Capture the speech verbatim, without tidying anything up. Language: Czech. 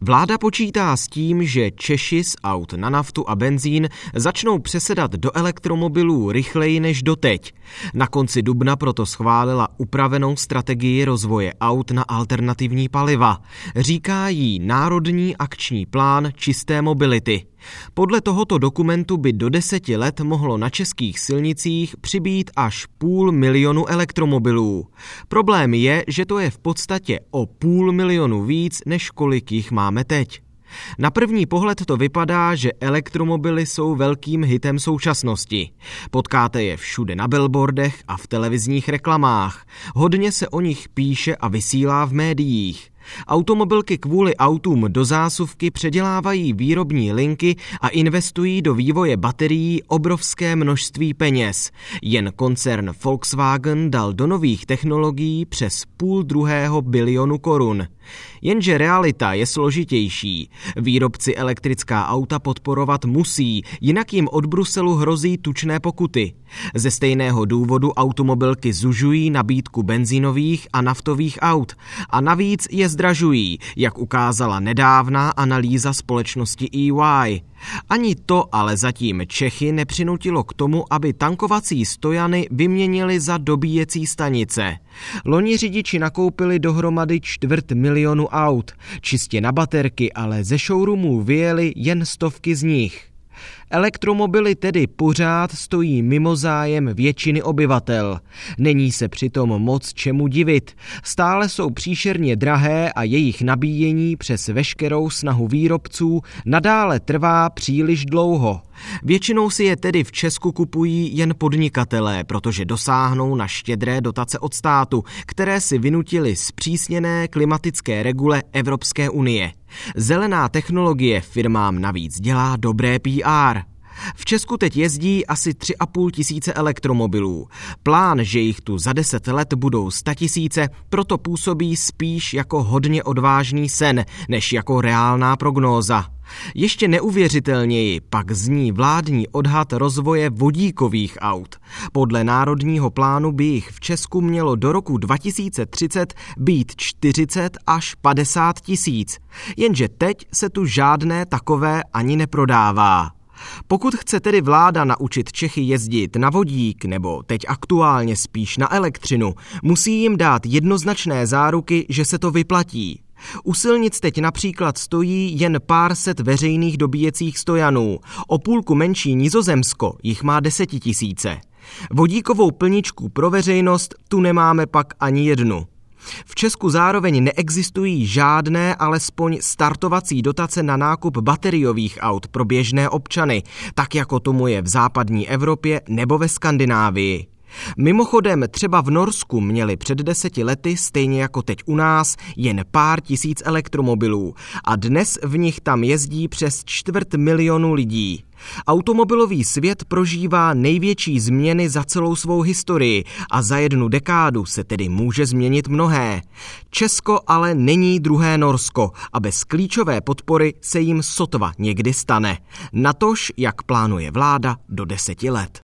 Vláda počítá s tím, že Češi z aut na naftu a benzín začnou přesedat do elektromobilů rychleji než doteď. Na konci dubna proto schválila upravenou strategii rozvoje aut na alternativní paliva. Říká jí Národní akční plán čisté mobility. Podle tohoto dokumentu by do deseti let mohlo na českých silnicích přibýt až půl milionu elektromobilů. Problém je, že to je v podstatě o půl milionu víc, než kolik jich máme teď. Na první pohled to vypadá, že elektromobily jsou velkým hitem současnosti. Potkáte je všude na billboardech a v televizních reklamách. Hodně se o nich píše a vysílá v médiích. Automobilky kvůli autům do zásuvky předělávají výrobní linky a investují do vývoje baterií obrovské množství peněz. Jen koncern Volkswagen dal do nových technologií přes půl druhého bilionu korun. Jenže realita je složitější. Výrobci elektrická auta podporovat musí, jinak jim od Bruselu hrozí tučné pokuty. Ze stejného důvodu automobilky zužují nabídku benzínových a naftových aut a navíc je zdražují, jak ukázala nedávná analýza společnosti E Y. Ani to ale zatím Čechy nepřinutilo k tomu, aby tankovací stojany vyměnili za dobíjecí stanice. Loni řidiči nakoupili dohromady čtvrt milionu aut. Čistě na baterky ale ze showroomů vyjeli jen stovky z nich. Elektromobily tedy pořád stojí mimo zájem většiny obyvatel. Není se přitom moc čemu divit. Stále jsou příšerně drahé a jejich nabíjení přes veškerou snahu výrobců nadále trvá příliš dlouho. Většinou si je tedy v Česku kupují jen podnikatelé, protože dosáhnou na štědré dotace od státu, které si vynutili zpřísněné klimatické regule Evropské unie. Zelená technologie firmám navíc dělá dobré P R. V Česku teď jezdí asi tři a půl tisíce elektromobilů. Plán, že jich tu za deset let budou statisíce, proto působí spíš jako hodně odvážný sen, než jako reálná prognóza. Ještě neuvěřitelněji pak zní vládní odhad rozvoje vodíkových aut. Podle národního plánu by jich v Česku mělo do roku dva tisíce třicet být čtyřicet až padesát tisíc. Jenže teď se tu žádné takové ani neprodává. Pokud chce tedy vláda naučit Čechy jezdit na vodík nebo teď aktuálně spíš na elektřinu, musí jim dát jednoznačné záruky, že se to vyplatí. U silnic teď například stojí jen pár set veřejných dobíjecích stojanů. O půlku menší Nizozemsko jich má desetitisíce. Vodíkovou plničku pro veřejnost tu nemáme pak ani jednu. V Česku zároveň neexistují žádné alespoň startovací dotace na nákup bateriových aut pro běžné občany, tak jako tomu je v západní Evropě nebo ve Skandinávii. Mimochodem třeba v Norsku měli před deseti lety, stejně jako teď u nás, jen pár tisíc elektromobilů a dnes v nich tam jezdí přes čtvrt milionu lidí. Automobilový svět prožívá největší změny za celou svou historii a za jednu dekádu se tedy může změnit mnohé. Česko ale není druhé Norsko a bez klíčové podpory se jim sotva někdy stane. Natož, jak plánuje vláda do deseti let.